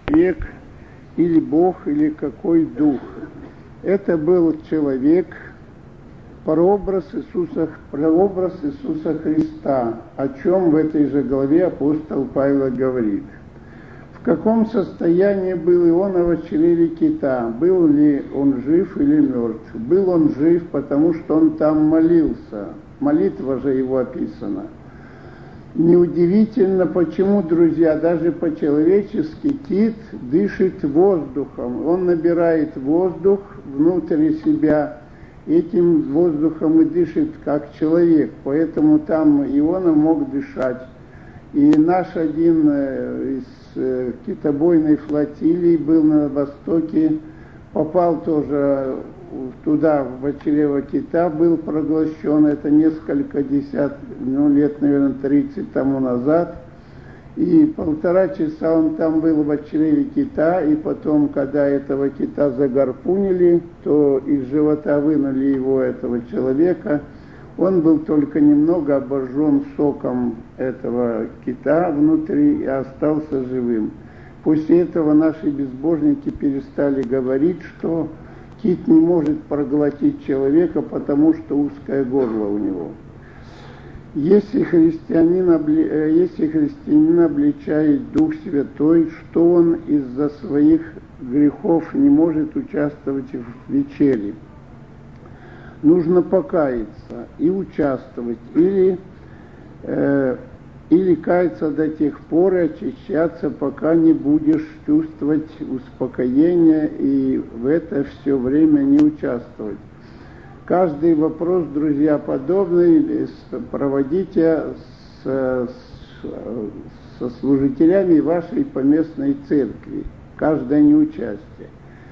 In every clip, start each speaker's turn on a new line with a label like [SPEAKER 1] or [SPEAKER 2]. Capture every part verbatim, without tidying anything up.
[SPEAKER 1] человек, или Бог, или какой дух. Это был человек, прообраз Иисуса, прообраз Иисуса Христа, о чем в этой же главе апостол Павел говорит. В каком состоянии был Иона в чреве кита? Был ли он жив или мертв? Был он жив, потому что он там молился. Молитва же его описана. Неудивительно, почему, друзья, даже по-человечески кит дышит воздухом. Он набирает воздух внутрь себя, этим воздухом и дышит как человек. Поэтому там Иона мог дышать. И наш один из китобойной флотилии был на востоке, попал тоже туда, в чрево кита, был проглощен, это несколько десят, ну, лет, наверное, тридцать тому назад. И полтора часа он там был в чреве кита, и потом, когда этого кита загарпунили, то из живота вынули его, этого человека. Он был только немного обожжен соком этого кита внутри и остался живым. После этого наши безбожники перестали говорить, что кит не может проглотить человека, потому что узкое горло у него. Если христианин, если христианин обличает Дух Святой, что он из-за своих грехов не может участвовать в вечере? Нужно покаяться и участвовать, или, э, или каяться до тех пор и очищаться, пока не будешь чувствовать успокоение и в это все время не участвовать. Каждый вопрос, друзья, подобный проводите с, с, со служителями вашей поместной церкви, каждое неучастие.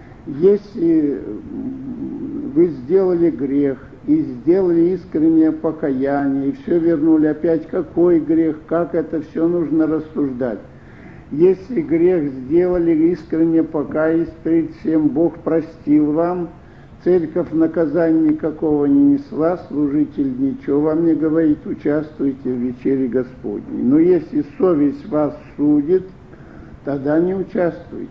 [SPEAKER 1] Если вы сделали грех и сделали искреннее покаяние, и все вернули опять, какой грех, как это все нужно рассуждать. Если грех сделали, искренне покаялись перед всем, Бог простил вам, церковь наказания никакого не несла, служитель ничего вам не говорит, участвуйте в вечере Господней. Но если совесть вас судит, тогда не участвуйте.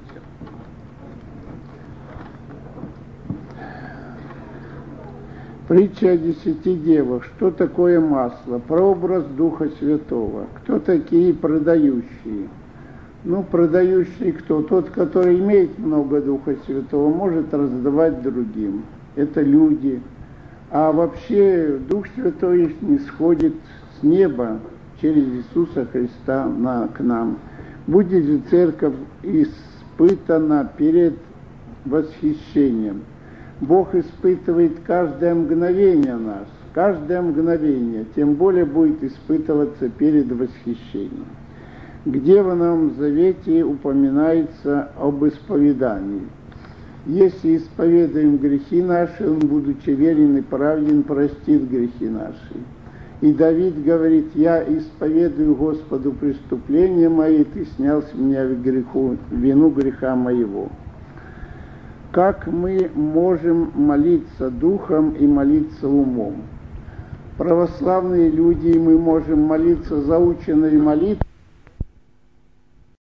[SPEAKER 1] Притча о десяти девах. Что такое масло? Прообраз Духа Святого. Кто такие продающие? Ну, продающий кто? Тот, который имеет много Духа Святого, может раздавать другим. Это люди. А вообще Дух Святой не сходит с неба через Иисуса Христа на, к нам. Будет же церковь испытана перед восхищением. Бог испытывает каждое мгновение нас, каждое мгновение, тем более будет испытываться перед восхищением. Где в Новом Завете упоминается об исповедании? Если исповедуем грехи наши, Он, будучи верен и праведен, простит грехи наши. И Давид говорит: «Я исповедую Господу преступления мои, Ты снял с меня греху, вину греха моего». Как мы можем молиться духом и молиться умом? Православные люди, мы можем молиться заученной молитвой,